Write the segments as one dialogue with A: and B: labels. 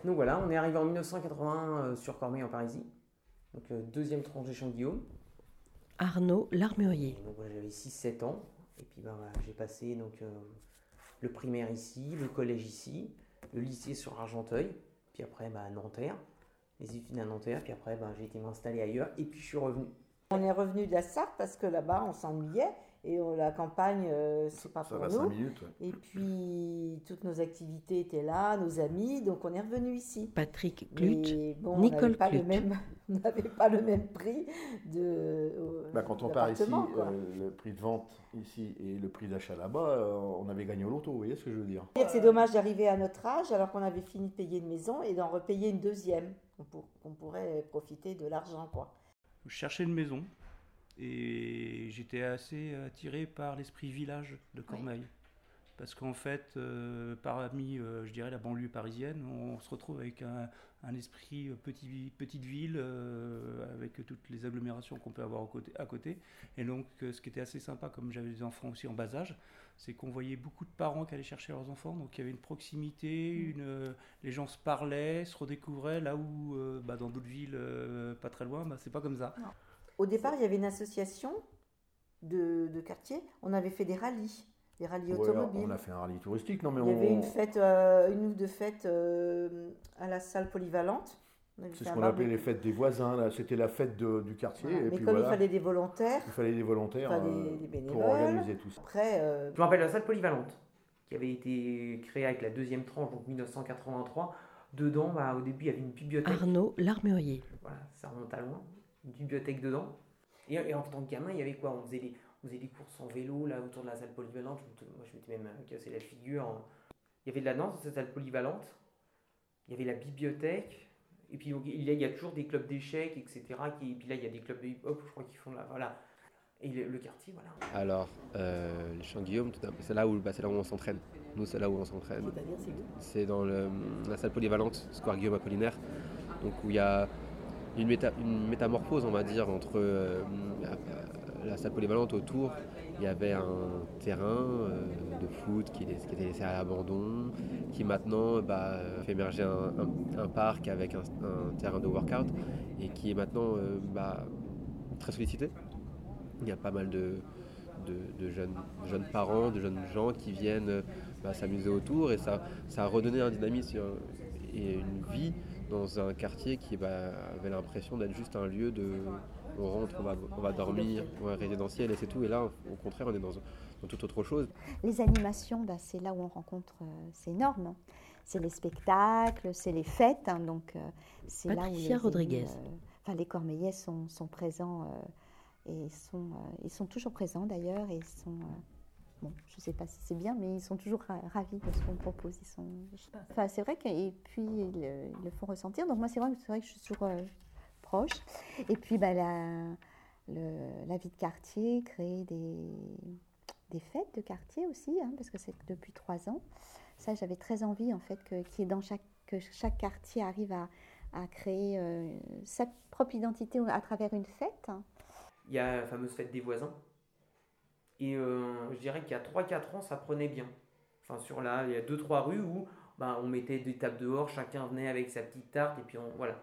A: Donc voilà, on est arrivé en 1980 sur Cormeilles en Parisis, donc deuxième tranche des Champs de Guillaume.
B: Arnaud Larmurier.
A: Donc voilà, j'avais 6-7 ans, et puis ben, voilà, j'ai passé le primaire ici, le collège ici, le lycée sur Argenteuil, puis après à Nanterre, les études à Nanterre, puis après j'ai été m'installer ailleurs, et puis je suis revenu.
C: On est revenu de la Sarthe parce que là-bas, on s'ennuyait et la campagne, c'est pas
D: Ça
C: pour
D: va
C: nous.
D: 5 minutes. Ouais.
C: Et puis, toutes nos activités étaient là, nos amis, donc on est revenu ici.
B: Patrick Clut,
C: Mais bon,
B: Nicole
C: on
B: Clut.
C: n'avait pas le même prix
D: Quand on part ici,
C: d'appartement, quoi.
D: le prix de vente ici et le prix d'achat là-bas, on avait gagné au loto, vous voyez ce que je veux dire?
C: C'est dommage d'arriver à notre âge alors qu'on avait fini de payer une maison et d'en repayer une deuxième, qu'on pourrait profiter de l'argent, quoi.
E: Je cherchais une maison et j'étais assez attiré par l'esprit village de Cormeilles. Parce qu'en fait, parmi, je dirais, la banlieue parisienne, on se retrouve avec un esprit petite ville, avec toutes les agglomérations qu'on peut avoir à côté. Et donc, ce qui était assez sympa, comme j'avais des enfants aussi en bas âge, c'est qu'on voyait beaucoup de parents qui allaient chercher leurs enfants. Donc, il y avait une proximité, les gens se parlaient, se redécouvraient, là où, dans d'autres villes pas très loin, c'est pas comme ça.
C: Non. Au départ, il y avait une association de quartier, on avait fait des rallyes automobiles.
D: On a fait un rallye touristique, non mais
C: il y avait une ou deux fêtes à la salle polyvalente.
D: C'est ce qu'on appelait les fêtes des voisins, là. C'était la fête du quartier.
C: Voilà.
D: Et
C: mais
D: puis
C: comme il fallait des volontaires,
D: des
C: bénévoles,
D: pour organiser tout ça.
C: Après,
A: Je me rappelle la salle polyvalente, qui avait été créée avec la deuxième tranche, donc 1983. Dedans, au début, il y avait une bibliothèque.
B: Arnaud Larmurier.
A: Voilà, ça remonte à loin. Une bibliothèque dedans. Et en tant que gamin, il y avait quoi? On faisait des courses en vélo là autour de la salle polyvalente. Moi, je m'étais même cassé la figure. Il y avait de la danse dans cette salle polyvalente. Il y avait la bibliothèque. Et puis il y a toujours des clubs d'échecs, etc. Et puis là, il y a des clubs de hip-hop, je crois, qui font là. Voilà. Et le quartier, voilà.
F: Alors, les Champs de Guillaume, c'est là où on s'entraîne. Nous, c'est là où on s'entraîne.
C: c'est-à-dire, c'est où?
F: C'est dans la salle polyvalente, Square Guillaume Apollinaire. Donc, où il y a une métamorphose, on va dire, entre la salle polyvalente autour. Il y avait un terrain de foot qui était laissé à l'abandon, qui maintenant fait émerger un parc avec un terrain de workout et qui est maintenant très sollicité. Il y a pas mal de jeunes parents, de jeunes gens qui viennent s'amuser autour et ça a redonné un dynamisme et une vie dans un quartier qui avait l'impression d'être juste un lieu de on rentre, on va dormir, résidentiel et c'est tout. Et là, au contraire, on est dans toute autre chose.
G: Les animations, c'est là où on rencontre, c'est énorme. Hein. C'est les spectacles, c'est les fêtes. Hein, donc, c'est
B: Patricia
G: là où
B: Rodriguez.
G: Les Cormeillais sont présents et ils sont toujours présents d'ailleurs. Et je ne sais pas si c'est bien, mais ils sont toujours ravis de ce qu'on propose. C'est vrai et puis ils le font ressentir. Donc moi, c'est vrai que je suis toujours proche. Et puis la vie de quartier, créer des fêtes de quartier aussi, hein, parce que c'est depuis 3 ans. Ça, j'avais très envie en fait que chaque quartier arrive à créer sa propre identité à travers une fête.
A: Il y a la fameuse fête des voisins. Et je dirais qu'il y a 3-4 ans, ça prenait bien. Enfin, il y a 2-3 rues où on mettait des tables dehors, chacun venait avec sa petite tarte, et puis voilà.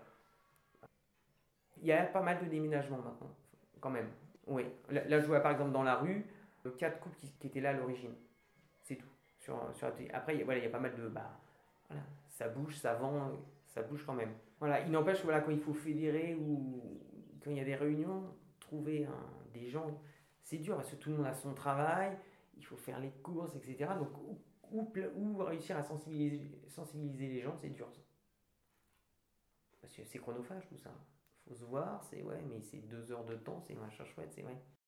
A: Il y a pas mal de déménagements maintenant, quand même. Oui. Là, je vois par exemple dans la rue, 4 couples qui étaient là à l'origine. C'est tout. Après, il y a pas mal de... voilà, ça bouge, ça vend, ça bouge quand même. Voilà, il n'empêche que quand il faut fédérer ou quand il y a des réunions, trouver des gens... C'est dur parce que tout le monde a son travail, il faut faire les courses, etc. Donc, où réussir à sensibiliser les gens, c'est dur. Parce que c'est chronophage tout ça. Il faut se voir, mais c'est 2 heures de temps, c'est machin chouette, c'est vrai.